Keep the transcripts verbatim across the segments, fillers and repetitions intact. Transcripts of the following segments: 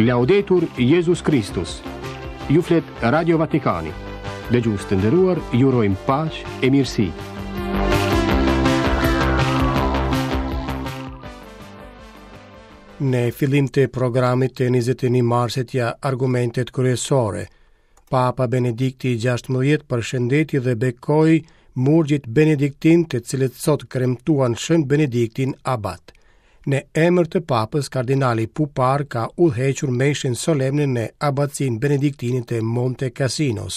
Laudetur Jesus Christus. Ju flet Radio Vatikani. Dëgjues të nderuar, ju urojmë paqë e mirësi. Në fillim të programit të njëzet e një marsit ja argumentet kryesore. Papa Benedikti gjashtëmbëdhjetë përshëndeti dhe bekoi murgjit benediktin të cilët sot kremtuan Shën Benediktin abat. Në emër të papës, kardinali Pupar ka udhëhequr meshën solemne në abatsin benediktinit e Monte Cassinos.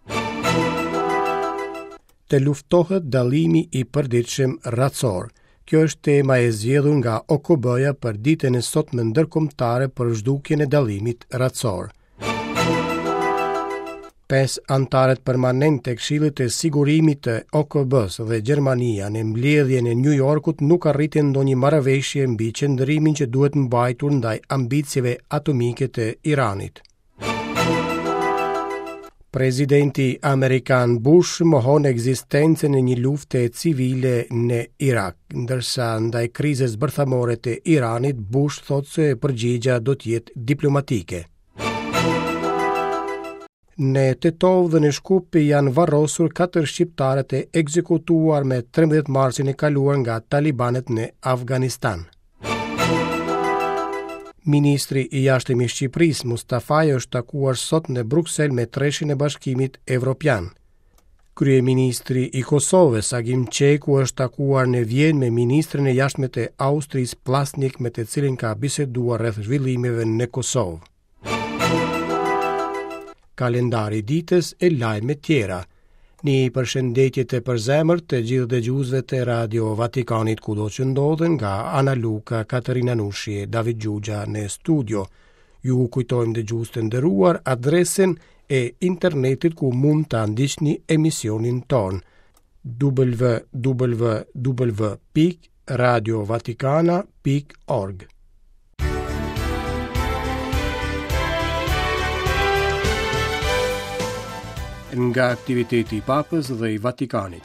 Të luftohet dallimi i përditshëm racor. Kjo është tema e zgjedhur nga O K B-ja për ditën e sotme ndërkombëtare për zhdukjen e dallimit racor. Pes antarët permanent të Këshillit të Sigurimit të O K B-s dhe Gjermania në mbledhjen e New Yorkut nuk arritën ndonjë marrëveshje mbi qëndrimin që duhet mbajtur ndaj ambicieve atomike të Iranit. Presidenti Amerikan Bush mohon ekzistencën e një lufte civile në Irak, ndërsa ndaj krizës bërthamore të Iranit, Bush thotë se përgjigjja do të jetë diplomatike. Në Tetov dhe në Shkup janë varrosur katër shqiptarët e ekzekutuar me trembëdhjetë marsin e kaluar nga talibanet në Afganistan. Ministri i jashtëm i Shqipërisë Mustafaj është takuar sot në Bruksel me Treshin e Bashkimit Evropian. Kryeministri i Kosovës Agim Qeku është takuar në Vjenë me ministrin e jashtme të Austrisë Plasnik, me të cilin ka biseduar rreth zhvillimeve në Kosovë. Kalendari ditës e lajme tjera. Një përshëndetje të përzemërt të gjithë dëgjuesve të Radio Vatikanit kudo që ndodhen, nga Ana Luka, Katerina Nushi e David Gjugja në studio. Ju kujtojmë dëgjues të nderuar adresën e internetit ku mund të ndiqni emisionin ton: w w w pikë radio vatikana pikë org. Nga aktiviteti i Papës dhe i Vatikanit.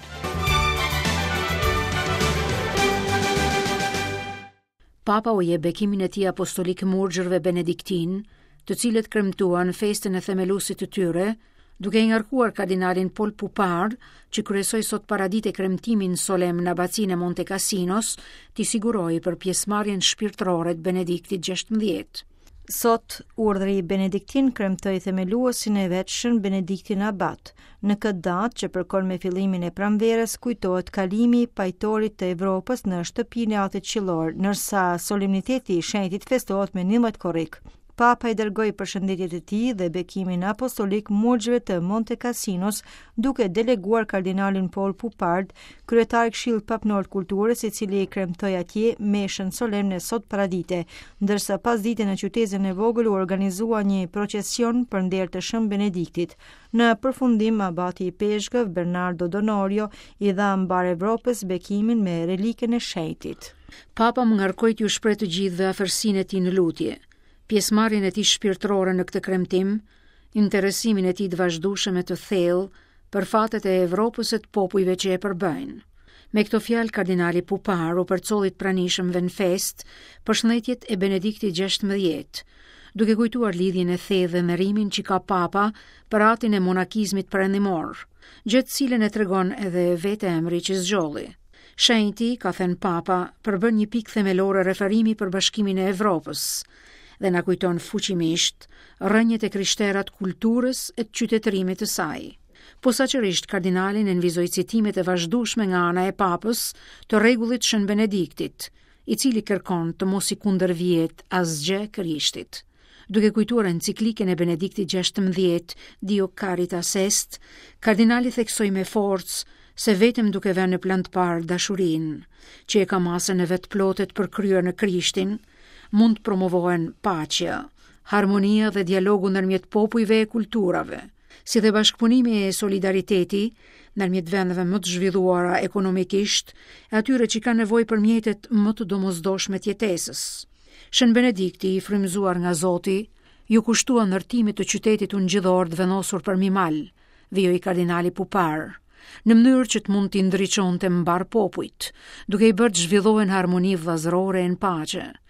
Papa u jep bekimin e tij apostolik murgjërve benediktin, të cilët kremtuan festën e themeluesit të tyre, duke i ngarkuar kardinalin Paul Pupar, që kryesoi sot paradite kremtimin solem në abatsinë e Monte Cassinos, t'i siguroi për pjesëmarrjen shpirtërore të Benediktit gjashtëmbëdhjetë. Sot, urdhri benediktin kremtoi themeluesin e vet Shën Benediktin Abat. Në këtë datë, që përkon me fillimin e pranverës, kujtohet kalimi i pajtorit të Evropës në shtëpinë e Atit Qiellor, ndërsa solemniteti i shenjtit festohet me njëmbëdhjetë korrik. Papa i dërgoi përshëndetjet e tij dhe bekimin apostolik murgjëve të Monte Cassinos, duke deleguar kardinalin Paul Pupard, kryetar i Këshillit Papnor të Kulturës, i cili i kremtoi atje meshën solemne sot paradite, ndërsa pasdite në qytetin e vogël u organizua një procesion për nder të Shën Benediktit. Në përfundim, abati i Peshkëv, Bernardo Donorio, i dha mbar Evropës bekimin me relikën e shenjtit. Papa më ngarkoi t'ju shpreh të gjithëve afërsinë e tij në lutje, pjesëmarrjen e tij shpirtërore në këtë kremtim, interesimin e tij të vazhdueshëm e të thellë për fatet e Evropës e të popujve që e përbëjnë. Me këto fjalë, kardinali Pupar u përcolli të pranishmëve në fest përshëndetjet e Benediktit gjashtëmbëdhjetë, duke kujtuar lidhjen e thellë dhe merrimin që ka Papa për atin e monakizmit perëndimor, gjë të cilën e tregon edhe vetë emri që zgjolli. Shenjti, ka thënë Papa, përbën një pikë themelore referimi për bashkimin e Evropës dhe na kujton fuqimisht rrënjët e krishterat kulturës e të qytetërimit të saj. Posaçërisht, kardinali nënvizoi citimet e vazhdueshme nga ana e Papës të rregullit Shën Benediktit, i cili kërkon të mos i kundërvihet asgjë Krishtit. Duke kujtuar enciklikën e Benediktit gjashtëmbëdhjetë, Dio Caritas Est, kardinali theksoi me forcë se vetëm duke vënë në plan të parë dashurinë, që e ka masën e vet plotet për kryer në Krishtin, mund të promovohen paqja, harmonia dhe dialogu ndërmjet popujve e kulturave, si dhe bashkëpunimi e solidariteti ndërmjet vendeve më të zhvilluara ekonomikisht e atyre që kanë nevojë për mjetet më të domosdoshme të jetesës. Shën Benedikti, i frymëzuar nga Zoti, ju kushtua ndërtimit të qytetit ungjillor të vendosur për Mimal, vijoi kardinali Pupar, në mënyrë që të mund t'i ndriçonte mbar popujt, duke i bërë të zhvillohen harmoni vllazërore në paqe,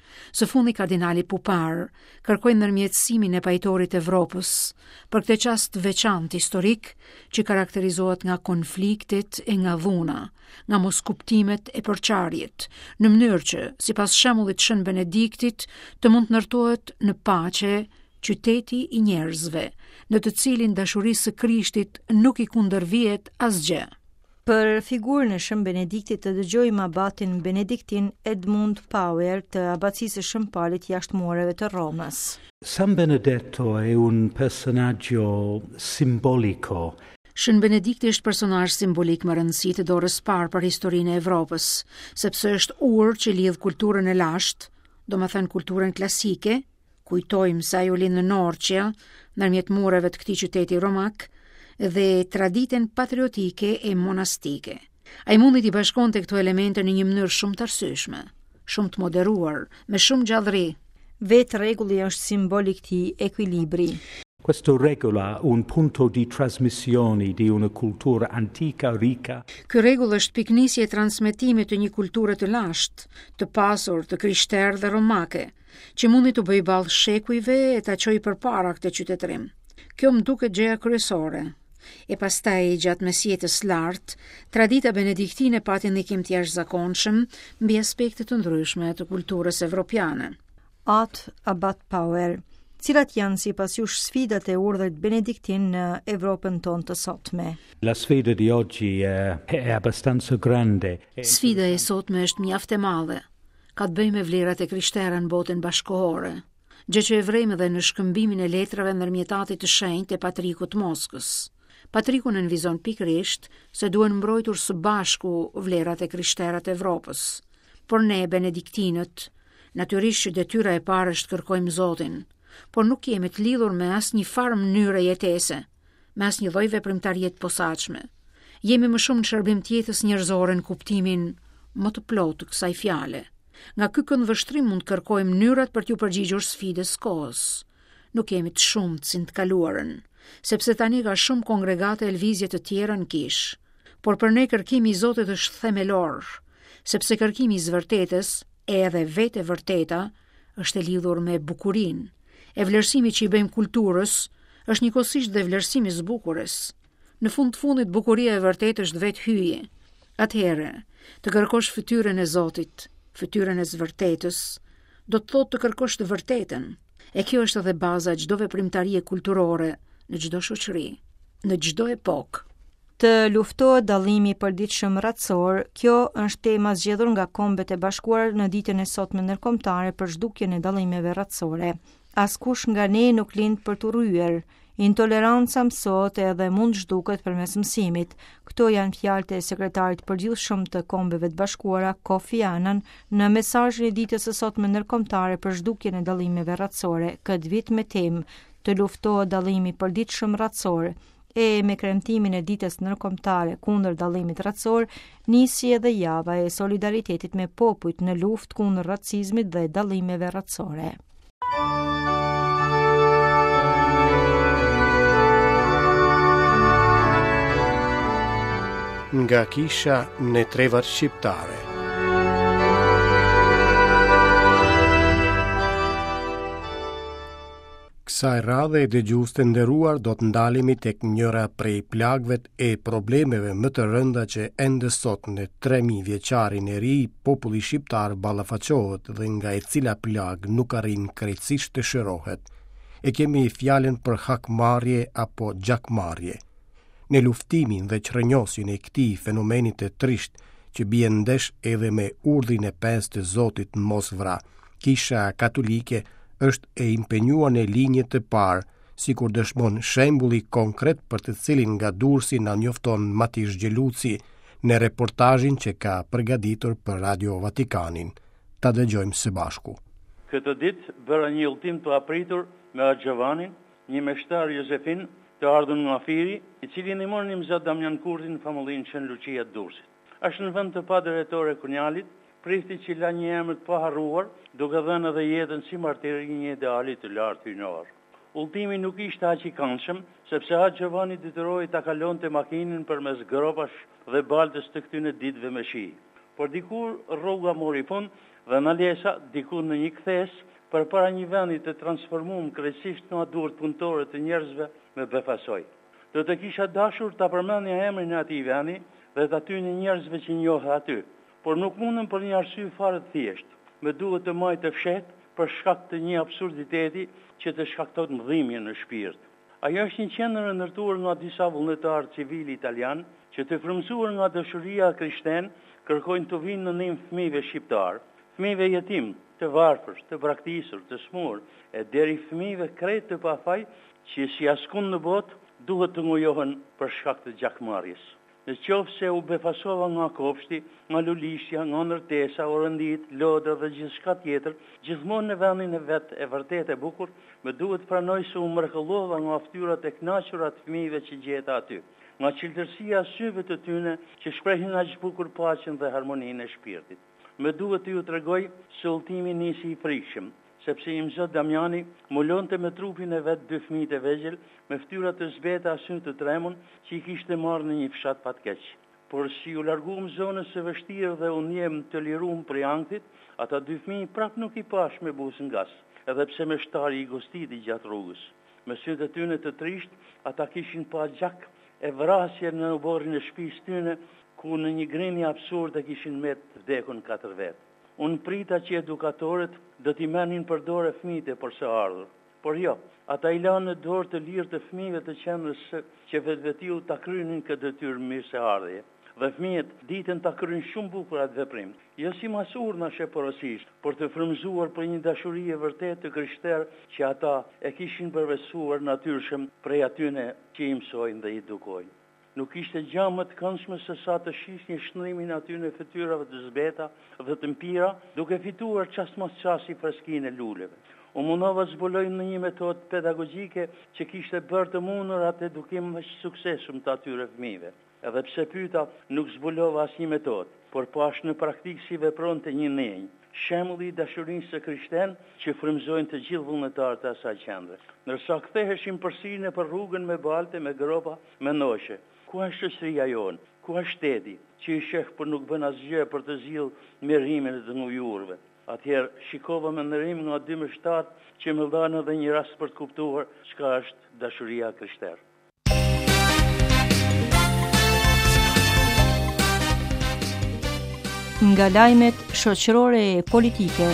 Së fundi kardinali Pupar kërkoi ndërmjetësimin e pajtorit Evropës për këtë çast veçantë historik që karakterizohet nga konfliktet e nga dhuna, nga moskuptimet e përçarjet, në mënyrë që, sipas shembullit Shën Benediktit, të mund të ndërtohet në paqe qyteti i njerëzve, në të cilin dashurisë së Krishtit nuk i kundërvihet asgjë. Për figurën e Shën Benediktit të dëgjojmë abatin benediktin Edmund Power të abacisë së Shëmpalit jashtëmuareve të Romës. San Benedetto è un personaggio simbolico. Shën Benedikti është personazh simbolik më rëndësi të dorës parë për historinë e Evropës, sepse është urë që lidh kulturën e lashtë, domethënë kulturën klasike, kujtojmë se ajo lind në Norcia, ndërmjet mureve të këtij qyteti romak, dhe traditën patriotike e monastike. Ai mundi t'i bashkonte këto elemente në një mënyrë shumë të arsyeshme, shumë të moderuar, me shumë gjallëri. Vetë rregulli është simboli i këtij ekuilibri. Questo regola un punto di trasmissione di una cultura antica ricca. Ky rregull është piknisje e transmetimit të një kulture të lashtë, të pasur, të krishterë dhe romake, që mundi të bëjë ballë shekujve e ta çojë përpara këtë qytetërim. Kjo më duket gjëja kryesore. E pastaj gjatë mesjetës lartë, tradita benediktine pati ndikim të jashtëzakonshëm mbi aspekte të ndryshme të kulturës evropiane. At Abat Power, cilat janë sipas jush sfidat e urdhrit benediktin në Evropën tonë të sotme? La sfida di oggi è, è abbastanza grande. Sfida e sotme është mjaft e madhe. Ka të bëjë me vlerat e krishterë në botën bashkëkohore, gjë që e vrejmë edhe në shkëmbimin e letrave ndërmjetatit të shenjtë e Patrikut Moskës. Patriku nënvizon pikërisht se duhen mbrojtur së bashku vlerat e krishterët e Evropës. Por ne, benediktinët, natyrisht që detyra e parë është kërkojmë Zotin, por nuk jemi të lidhur me asnjë farë mënyre jetese, me asnjë lloj veprimtarie të posaçme. Jemi më shumë në shërbim të jetës njerëzore në kuptimin më të plotë të kësaj fjale. Nga ky këndvështrim mund të kërkojmë mënyrat për t'ju përgjigjur sfidës kohës. Nuk jemi të shumtë si në të kaluarën, sepse tani ka shumë kongregate e lvizje të tjera në kish. Por për ne kërkimi i Zotit është themelor, sepse kërkimi i zvërtetës, e edhe vetë e vërteta, është e lidhur me bukurinë. E vlerësimi që i bëjmë kulturës është njëkohësisht dhe vlerësimi i zbukurës. Në fund të fundit bukuria e vërtetë është vetë hyje. Atëherë, të kërkosh fytyrën e Zotit, fytyrën e zvërtetës, do të thotë të kërkosh të vërtetën. E kjo është edhe baza e çdo veprimtarie kulturore në çdo shoqëri, në çdo epokë. Të luftohet dallimi i përditshëm racor, kjo është tema zgjedhur nga Kombet e Bashkuara në ditën e sotme ndërkombëtare për zhdukjen e dallimeve racore. Askush nga ne nuk lind për të rryer. Intoleranca mësohet edhe mund zhduket përmes mësimit. Këto janë fjalët e sekretarit përgjithshëm të Kombeve të Bashkuara, Kofi Annan, në mesazhin e ditës së sotme ndërkombëtare për zhdukjen e dallimeve racore, këtë vit me temë të luftohet dallimi i përditshëm racor. E me kremtimin e ditës ndërkombëtare kundër dallimit racor, nisi edhe java e solidaritetit me popujt në luftë kundër racizmit dhe dallimeve racore. Nga kisha në trevat shqiptare. Kësaj radhe e dëgjues të nderuar do të ndalemi tek njëra prej plagëve e problemeve më të rënda që ende sot në tre mijë vjeçarin e ri populli shqiptar ballafaqohet dhe nga e cila plagë nuk arrin krejtësisht të shërohet. E kemi fjalën për hakmarrje apo gjakmarrje. Në luftimin dhe qrënjosjen e këtij fenomeni të trisht që bie ndesh edhe me urdhin e pesë të Zotit mos vra, Kisha Katolike është e impenjuar në linje të parë, sikur dëshmon shembulli konkret për të cilin nga Durrësi na njofton Matish Gjeluci në reportazhin që ka përgatitur për Radio Vatikanin. Ta dëgjojmë së bashku. Këtë ditë bëra një udhtim të apritur me Axhavanin, një meshtar Josefin të ardhur nga Firi, i cili ndihmon Nimzat Damjan Kurtin në famullinë Shën Lucia të Durrësit. Është në vend të padrejtore Kunjalit, prifti që la një emër të paharruar, duke dhënë edhe jetën si martiri një ideali të lartë hynor. Udhtimi nuk ishte aq i këndshëm, sepse Axhavani detyroi ta kalonte makinën përmes gropash dhe baltës të këtyre ditëve me shi. Por dikur rruga mori fund dhe në lesa diku në një kthes për para një vendi të transformuar krejtësisht nga duart punëtore të njerëzve me befasoj. Do të kisha dashur ta përmendja emrin e atij vendi dhe të aty një njerëzve që njohë aty, por nuk mundem për një arsye fare të thjeshtë. Me duhet të maj të fshet për shkak të një absurditeti që të shkakton dhimbje në shpirt. Ajo është një qendër e ndërtuar nga disa vullnetarë civil italian që të frymëzuar nga dashuria krishterë kërkojnë të vinë në ndihmë fëmijëve shqiptar, fëmijëve jetim, të varfër, të braktisur, të smur, e deri fëmijëve krejt të pafaj që si askund në botë duhet të ngojohen për shkak të gjakmarrjes. Në qoftë se u befasova nga kopshti, nga lulishja, nga ndërtesa, orëndit, lodra dhe gjithçka tjetër, gjithmonë në vendin e vet e vërtet e bukur, më duhet pranoj se u mrekulllova nga fytyrat e kënaqura të fëmijëve që gjeta aty, nga qiltërsia e syve të tyre që shprehin aq bukur paqen dhe harmoninë e shpirtit. Më duhet të ju tregoj se udhëtimi nisi i frikshëm, sepse im zot Damjani mulonte me trupin e vet dy fëmijë të vegjël me fytyra të zbeta sy të tremun që i kishte marrë në një fshat patkeq. Por si u larguam zonës së vështirë dhe u njem të liruam prej ankthit, ata dy fëmijë prap nuk i pash me buzën gas, edhe pse me shtari i gostiti gjatë rrugës. Me sytë e tyne të trisht, ata kishin pa gjak e vrasje në oborrin e shtëpisë tyne, ku në një grinje absurde kishin met vdekun katër vetë. Unë prita që edukatorët do t'i merrnin për dorë fëmijët e për së ardhur. Por jo, ata i lanë në dorë të lirë të fëmijëve të qendrës që vetvetiu ta krynin këtë detyrë mirëseardhje. Dhe fëmijët ditën ta kryjnë shumë bukur atë veprim. Jo si masurna sheporosisht, por të frymëzuar për një dashuri e vërtetë të krishterë që ata e kishin përvesuar natyrshëm prej atyne që i mësojnë dhe i edukojnë. Nuk ishte gjë më të këndshme se sa të shisni shndrimin aty në fytyrave të zbeta dhe të mpira, duke fituar çast mos çasti freskinë e luleve. U mundova zbuloj në një metodë pedagogjike që kishte bërë të mundur atë edukim më suksesshëm të atyre fëmijëve. Edhe pse pyeta, nuk zbulova asnjë metodë, por pash në praktikë si vepronte një nenj, shembulli i dashurisë së krishterë që frymëzojnë të gjithë vullnetarët e asaj qendre. Ndërsa ktheheshin përsëri për rrugën me balte, me gropa, me noshe. Ku është shoqëria jonë? Ku është shteti që i sheh për nuk bën asgjë për të zgjidhur mirimin e të ngujurëve? Atëherë shikova me ndërim nga dy më shtatë që më dhanë edhe një rast për të kuptuar çka është dashuria krishterë. Nga lajmet shoqërore e politike.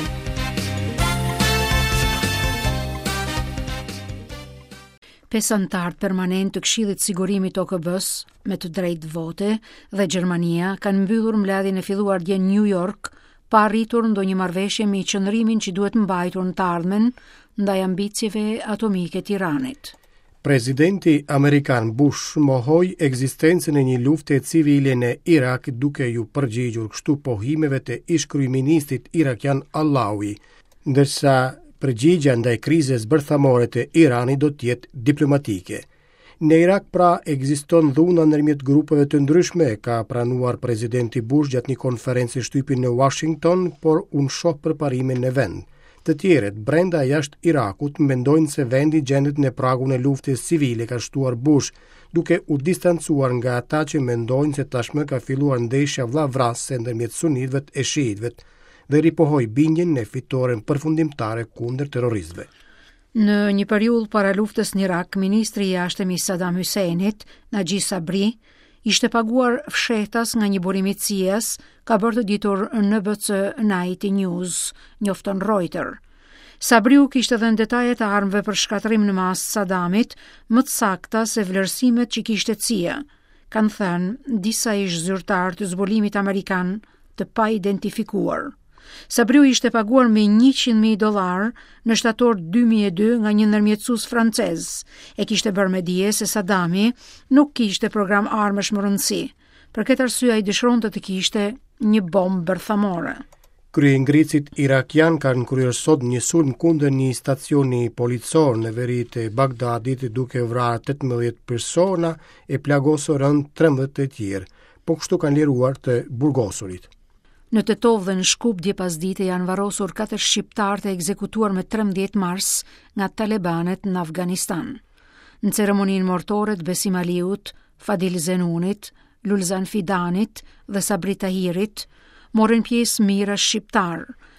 Pesë anëtarë permanent të Këshillit Sigurimit O K B-s me të drejtë vote dhe Gjermania kanë mbyllur mbledhjen e filluar dje në New York pa arritur ndonjë marrëveshje me qëndrimin që duhet mbajtur në të ardhmen ndaj ambicieve atomike të Iranit. Presidenti amerikan Bush mohoi ekzistencën e një lufte civile në Irak duke ju përgjigjur kështu pohimeve të ish-kryeministit irakian Allawi, ndërsa përgjigja ndaj krizës bërthamore të Iranit do të jetë diplomatike. Në Irak pra ekziston dhuna ndërmjet grupeve të ndryshme, ka pranuar presidenti Bush gjatë një konferencë shtypi në Washington, por unë shoh përparimin në vend. Të tjerët brenda jashtë Irakut mendojnë se vendi gjendet në pragun e luftës civile, ka shtuar Bush, duke u distancuar nga ata që mendojnë se tashmë ka filluar ndeshja vllavrase ndërmjet sunitëve e shiitëve dhe ripohoi bindjen në fitoren përfundimtare kundër terroristëve. Në një periudhë para luftës në Irak, ministri i jashtëm i Saddam Husseinit, Naji Sabri, ishte paguar fshetas nga një burim i C I A-s, ka bërë të ditur N B C Night News, njofton Reuters. Sabriu kishte dhënë detajet e armëve për shkatërim në masë Saddamit, më të sakta se vlerësimet që kishte C I A, kanë thënë disa ish zyrtar të zbulimit amerikan të pa identifikuar. Sabriu ishte paguar me njëqind mijë dollar në shtator dy mijë e dy nga një ndërmjetësues francez. E kishte bërë me dije se Saddami nuk kishte program armësh më rëndësi. Për këtë arsye ai dëshironte të kishte një bombë bërthamore. Kryengricit irakian kanë kryer sot një sulm kundër një stacioni policor në veri të Bagdadit duke vrarë tetëmbëdhjetë persona e plagosur rënd trembëdhjetë të tjerë, po kështu kanë liruar të burgosurit. Në Tetov dhe në Shkup dje pasdite janë varrosur katër shqiptar të ekzekutuar me trembëdhjetë mars nga talibanet në Afganistan. Në ceremoninë mortore të Besim Aliut, Fadil Zenunit, Lulzan Fidanit dhe Sabri Tahirit morën pjesë mijëra shqiptar,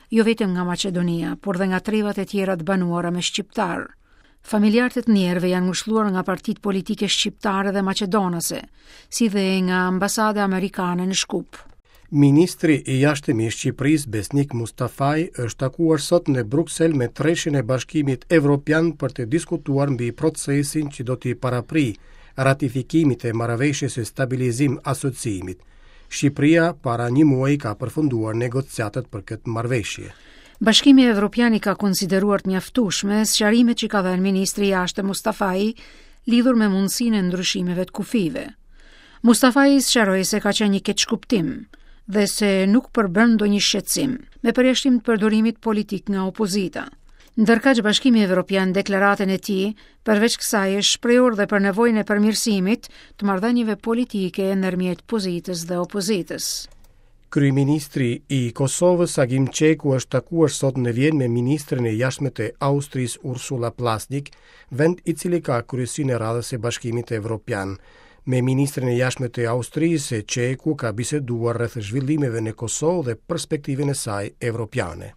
jo vetëm nga Maqedonia, por dhe nga trevat e tjera të banuara me shqiptar. Familjarët e të njerëve janë ngushëlluar nga partitë politike shqiptare dhe maqedonase, si dhe nga ambasada amerikane në Shkup. Ministri i jashtëm i Shqipërisë Besnik Mustafaj është takuar sot në Bruksel me Treshin e Bashkimit Evropian për të diskutuar mbi procesin që do t'i parapri ratifikimit e marrëveshjes së stabilizim asociimit. Shqipëria para një muaji ka përfunduar negociatat për këtë marrëveshje. Bashkimi Evropian i ka konsideruar të mjaftueshme sqarimet që ka dhënë ministri i jashtëm Mustafaj lidhur me mundësinë e ndryshimeve të kufive. Mustafaj sqaroi se ka qenë një keqkuptim dhe se nuk përbën ndonjë shqetësim, me përjashtim të përdorimit politik nga opozita. Ndërkaq Bashkimi Evropian deklaratën e tij, përveç kësaj është shprehur dhe për nevojën e përmirësimit të marrëdhënieve politike ndërmjet pozitës dhe opozitës. Kryeministri i Kosovës Agim Çeku është takuar sot në Vjenë me ministrin e jashtme të Austrisë Ursula Plasnik, vend i cili ka kryesinë e radhës së Bashkimit Evropian. Me ministrin e jashtme të Austrisë, Çeku ka biseduar rreth zhvillimeve në Kosovë dhe perspektivën e saj evropiane.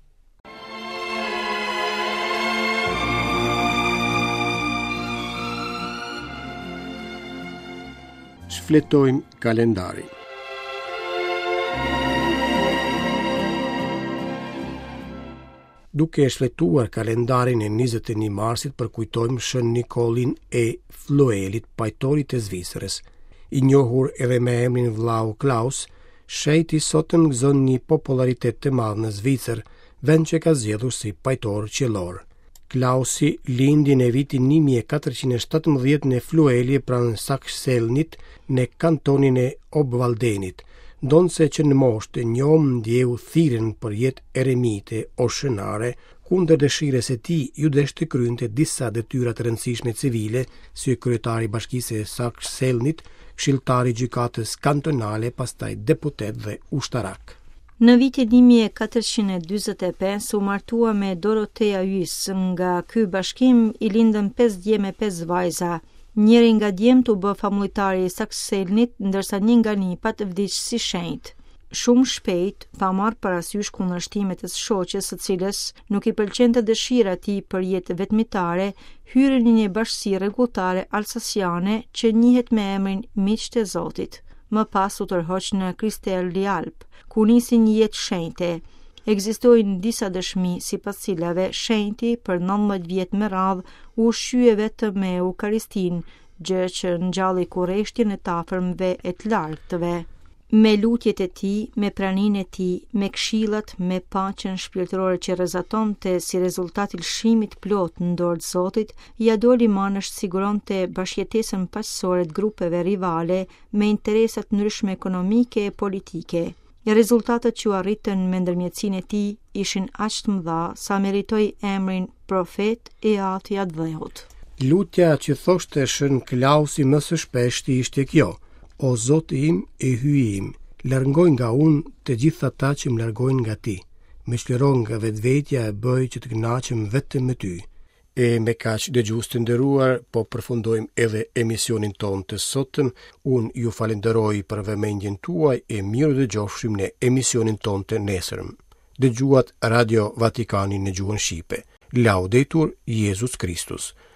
Shfletojmë kalendarin. Duke shfletuar kalendarin e njëzet e një marsit, përkujtojmë Shën Nikolin e Floelit, pajtorit e Zvicrës. I njohur edhe me emrin vllau Klaus, shejti sotëm gëzon një popularitet të madh në Zvicër, vend që ka zgjedhur si pajtor qiellor. Klausi lindi në vitin një mijë e katërqind e shtatëmbëdhjetë në Floeli pranë Sakselnit në kantonin e Obvaldenit. Ndonse që në moshë të njom ndjeu thirrjen për jetë eremite o shënare, kundër dëshires e tij ju desh të kryente disa detyra të rëndësishme civile, si kryetari i bashkisë së Sakselnit, këshilltari i gjykatës kantonale, pastaj deputet dhe ushtarak. Në vitin një mijë e katërqind e dyzet e pesë u martua me Dorotea Ys, nga ky bashkim i lindën pesë djem e pesë vajza. Njëri nga djemt u bë famultari i Sakselnit, ndërsa një nga nipat vdiq si shenjt. Shumë shpejt, pa marrë parasysh kundërshtimet e shoqes së cilës nuk i pëlqente dëshira e tij për jetë vetmitare, hyri në një bashkësi rregulltare alsasiane që njihet me emrin Miqtë e Zotit. Më pas u tërhoq në Kristel Alp, ku nisi një jetë shenjte. Ekzistojnë disa dëshmi sipas cilave shenjti për nëntëmbëdhjetë vjet me radhë u ushqye vetëm me Eukaristin, gjë që ngjalli kurreshtjen e të afërmve e të largëtëve. Me lutjet e tij, me praninë e tij, me këshillat, me paqen shpirtërore që rrezatonte si rezultat i lëshimit plot në dorë të Zotit, ja doli manësh siguronte bashkëjetesën paqësore të grupeve rivale me interesa të ndryshme ekonomike e politike. Rezultatet që arritën me ndërmjetësinë e tij ishin aq të mëdha sa meritoi emrin profet e Ati Adhehut. Lutja që thoshte Shën Klausi më së shpeshti ishte kjo: O Zoti im e hyji im, largoj nga unë të gjithë ata që më largojnë nga ti. Më çliro nga vetvetja e bëj që të kënaqem vetëm me ty. E me kaq dëgjues të nderuar, po përfundojmë edhe emisionin ton të sotëm. Unë ju falenderoj për vëmendjen tuaj e mirë dëgjofshim në emisionin ton të nesërm. Dëgjuat Radio Vatikani në gjuhën shqipe. Laudetur Jesus Christus.